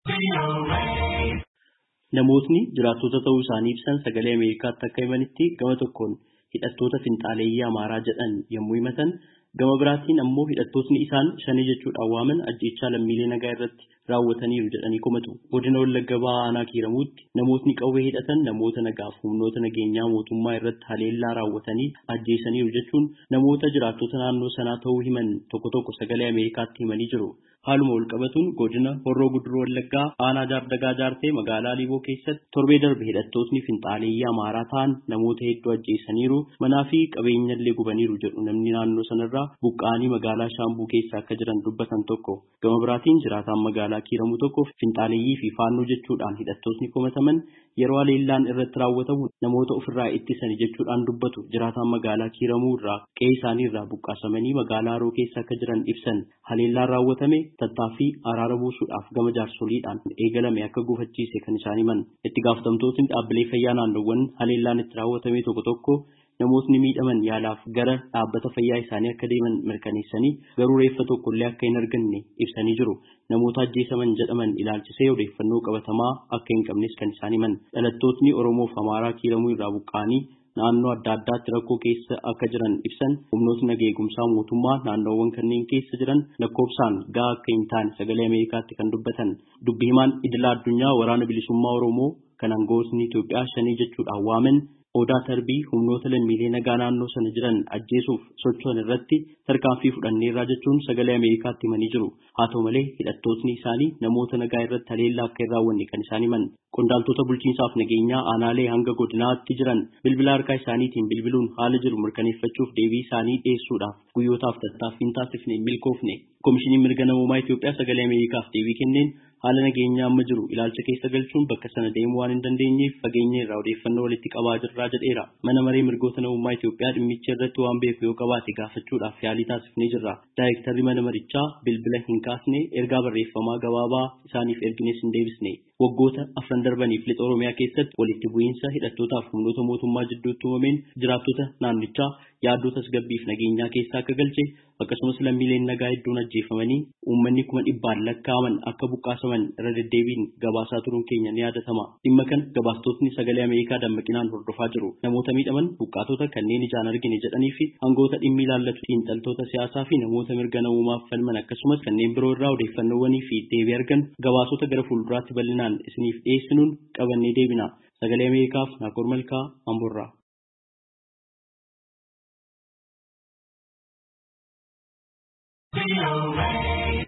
Namootni jiraattota ta'uu isaanii ibsan sagalee Ameerikaatti akka himanitti gama tokkoon hidhattoota finxaaleeyyii Amaaraa jedhan yommuu himatan, gama biraatiin ammoo hidhattootni isaan shanii jechuudhaan waaman ajjeechaa lammiilee nagaa irratti raawwataniiru jedhanii komatu. Godina Wallagga Bahaa Aanaa Kiiramuutti namootni qawwee hidhatan namoota nagaaf humnoota nageenyaa mootummaa irratti haleellaa raawwatanii ajjeesaniiru jechuun namoota jiraattota naannoo sanaa ta'uu himan tokko sagalee Ameerikaatti himanii jiru. Haaluma walqabatuun godina Horroo Guduruu Wallaggaa Aanaa Jaardagaa Jaartee magaalaa Liiboo keessatti torbee darbe hidhattootni finxaaleeyyii Amaaraa ta'an namoota hedduu ajjeesaniiru, manaa fi qabeenyallee gubaniiru jedhu namni naannoo sanarraa buqqa'anii magaalaa Shaambuu keessa akka jiran dubbatan tokko. Gama biraatiin jiraataan magaalaa Kiiramuu tokko finxaaleeyyii fi faannoo jechuudhaan hidhattootni komataman yeroo haleellaan irratti raawwatamu namoota ofirraa ittisanii jechuudhaan dubbatu. Jiraataan magaalaa Kiiramuu irraa qe'ee isaanii irraa buqqaasamanii magaalaa Haroo keessa akka jiran ibsan. Haleellaan raawwatame tattaaffii araara buusuudhaaf gama jaarsoliidhaan eegalame akka gufachiise kan isaan himan. Itti gaafatamtootni dhaabbilee fayyaa naannoowwan haleellaan itti raawwatame tokko namootni miidhaman yaalaaf gara dhaabbata fayyaa isaanii akka deeman mirkaneessanii garuu reeffa tokkollee akka hin arganne ibsanii jiru. Namoota ajjeesaman jedhaman ilaalchisee odeeffannoo qabatamaa akka hin qabnes kan isaan himan. Dhalattootni Oromoo fi Amaaraa Kiiramuu irraa buqqa'anii naannoo adda addaatti rakkoo keessa akka jiran ibsan humnootni nageegumsaa mootummaa naannoowwan kanneen keessa jiran lakkoofsaan gahaa akka hin taane sagalee Ameerikaatti kan dubbatan. Dubbi himaan idila addunyaa waraana bilisummaa Oromoo kan aangawootni Itoophiyaa shanii jechuudhaan waaman Odaa Tarbii humnoota lammiilee nagaa naannoo sana jiran ajjeesuuf socho'an irratti tarkaanfii fudhanneerraa jechuun sagalee Ameerikaatti himanii jiru. Haa ta'u malee hidhattootni isaanii namoota nagaa irratti haleellaa akka hin raawwanne kan isaan himan. Qondaaltota bulchiinsaaf nageenyaa aanaalee hanga godinaatti jiran bilbila harkaa isaaniitiin bilbiluun haala jiru mirkaneeffachuuf deebii isaanii dhiyeessuudhaaf guyyootaaf tattaaffiin taasifne milkoofne. Koomishiniin mirga namummaa Itoophiyaa sagalee Ameerikaaf deebii kenneen haala nageenyaa amma jiru ilaalcha keessa galchuun bakka sana deemuu waan hin dandeenyeef fageenya irraa odeeffannoo walitti qabaa jirraa jedheera. Mana maree mirgoota namummaa Itoophiyaa dhimmicha irratti waan beeku yoo qabaate gaafachuudhaaf yaalii taasifnee jirra. Daayirektarri mana marichaa bilbila hin kaasne ergaa barreeffamaa gabaabaa isaaniif ergines hin deebisne. Waggoota afran darbaniif lixa Oromiyaa keessatti walitti bu'iinsa hidhattootaaf humnoota mootummaa jidduutti uumameen jiraattota naannichaa yaaddoo tasgabbiif nageenyaa keessa akka galche akkasumas lammiileen nagaa hedduun ajjeefamanii uummanni 100,000 lakkaa'aman akka buqqaasaman irra deddeebiin gabaasaa turuun keenya ni yaadatama. Dhimma kana gabaastotni sagalee Ameerikaa dammaqinaan hordofaa jiru. Namoota miidhaman buqqaatota kanneen ijaan argine jedhanii fi aangawoota dhimmi ilaallatu xiinxaltoota siyaasaa fi namoota mirga namummaaf falman akkasumas kanneen biroo irraa odeeffannoowwanii fi deebii argan gabaasota gara fuulduraatti bal'inaan isiniif dhiyeessinuun qabannee deebina. Sagalee Ameerikaaf Naakoor Malkaa Amboorraa.